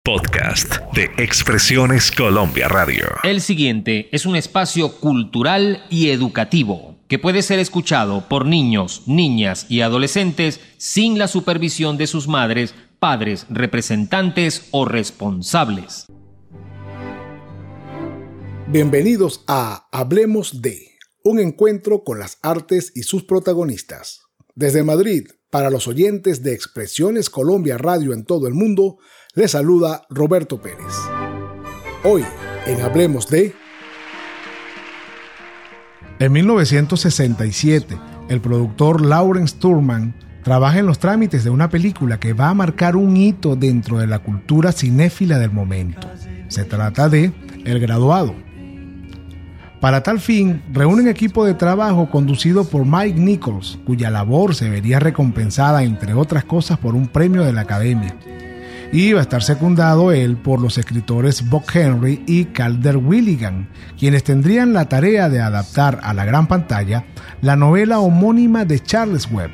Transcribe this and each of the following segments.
Podcast de Expresiones Colombia Radio. El siguiente es un espacio cultural y educativo que puede ser escuchado por niños, niñas y adolescentes sin la supervisión de sus madres, padres, representantes o responsables. Bienvenidos a Hablemos de, un encuentro con las artes y sus protagonistas. Desde Madrid, para los oyentes de Expresiones Colombia Radio en todo el mundo, les saluda Roberto Pérez. Hoy, en Hablemos de... En 1967, el productor Lawrence Turman trabaja en los trámites de una película que va a marcar un hito dentro de la cultura cinéfila del momento. Se trata de El Graduado. Para tal fin, reúne un equipo de trabajo conducido por Mike Nichols, cuya labor se vería recompensada, entre otras cosas, por un premio de la Academia. Y iba a estar secundado él por los escritores Buck Henry y Calder Willigan, quienes tendrían la tarea de adaptar a la gran pantalla la novela homónima de Charles Webb.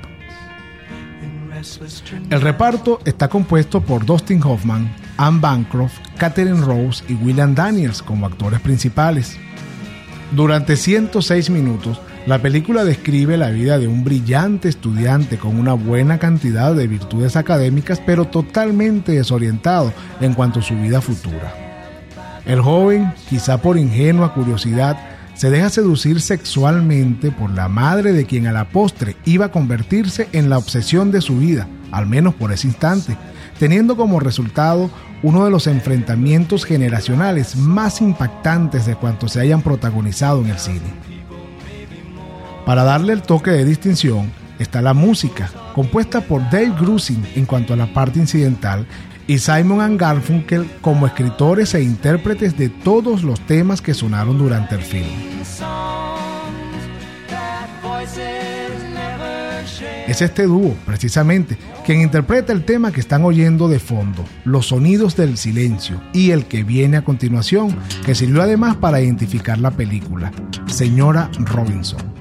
El reparto está compuesto por Dustin Hoffman, Anne Bancroft, Catherine Rose y William Daniels como actores principales. Durante 106 minutos, la película describe la vida de un brillante estudiante con una buena cantidad de virtudes académicas, pero totalmente desorientado en cuanto a su vida futura. El joven, quizá por ingenua curiosidad, se deja seducir sexualmente por la madre de quien a la postre iba a convertirse en la obsesión de su vida, al menos por ese instante, teniendo como resultado uno de los enfrentamientos generacionales más impactantes de cuantos se hayan protagonizado en el cine. Para darle el toque de distinción está la música, compuesta por Dave Grusin en cuanto a la parte incidental y Simon & Garfunkel como escritores e intérpretes de todos los temas que sonaron durante el film. Es este dúo, precisamente, quien interpreta el tema que están oyendo de fondo, Los Sonidos del Silencio, y el que viene a continuación, que sirvió además para identificar la película, Señora Robinson.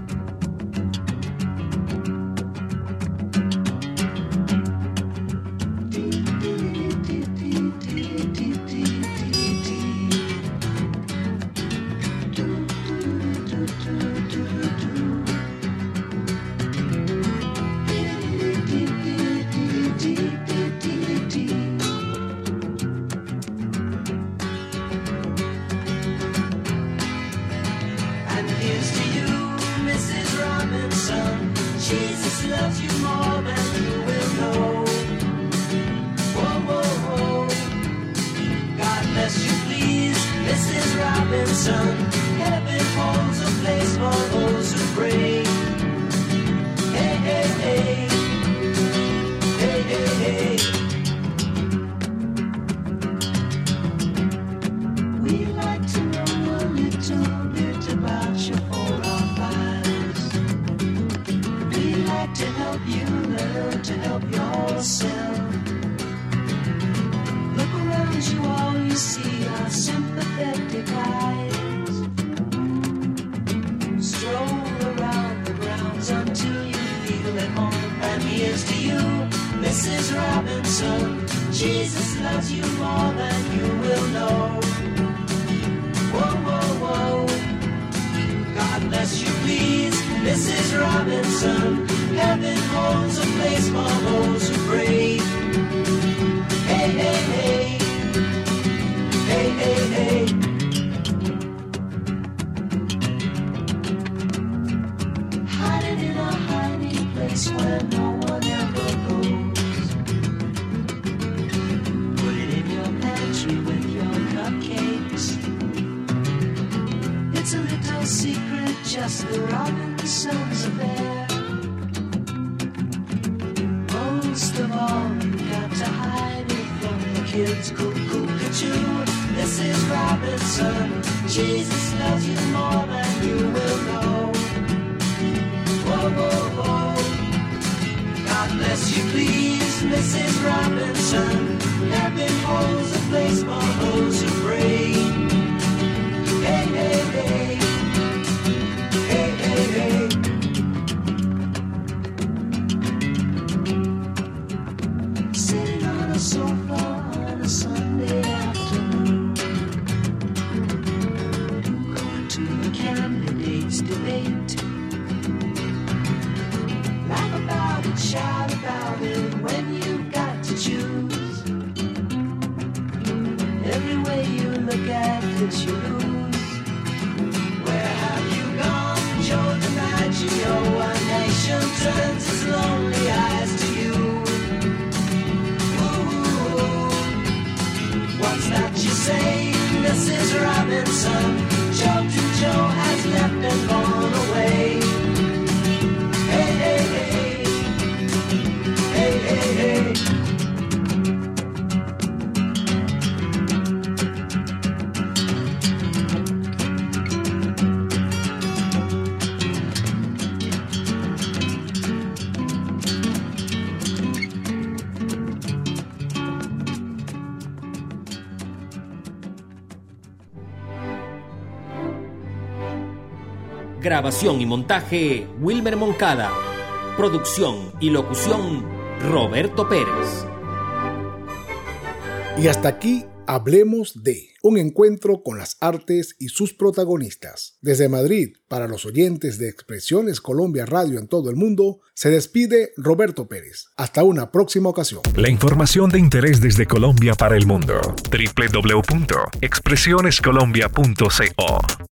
Jesus loves you more than you will know. Whoa, whoa, whoa. God bless you, please, Mrs. Robinson. Heaven holds a place for those who pray. Hey, hey, hey. Hey, hey, hey. We'd like to know a little bit about you for our lives. To help you learn to help yourself. Look around you, all you see are sympathetic eyes. Stroll around the grounds until you feel at home. And here's to you, Mrs. Robinson. Jesus loves you more than you will know. Whoa, whoa, whoa. God bless you, please, Mrs. Robinson. Heaven holds a place for those who pray. Hey, hey, hey. Hey, hey, hey. Hiding in a hiding place where no one ever goes. Put it in your pantry with your cupcakes. It's a little secret, just the Robinsons affair. Most of all, you got to hide it from the kids. Cuckoo-cuckoo, Mrs. Robinson. Jesus loves you more than you will know. Whoa, whoa, whoa. God bless you, please, Mrs. Robinson. Heaven holds a place for those who pray. Hey, hey, hey. Hey, hey, hey. Sitting on a sofa on a Sunday that you lose. Where have you gone, Joe DiMaggio? A nation turns its lonely eyes to you. Ooh, what's that you say, Mrs. Robinson? Children Joe has left and gone away. Hey, hey, hey. Hey, hey, hey. Grabación y montaje, Wilmer Moncada. Producción y locución, Roberto Pérez. Y hasta aquí hablemos de un encuentro con las artes y sus protagonistas. Desde Madrid, para los oyentes de Expresiones Colombia Radio en todo el mundo, se despide Roberto Pérez. Hasta una próxima ocasión. La información de interés desde Colombia para el mundo. www.expresionescolombia.co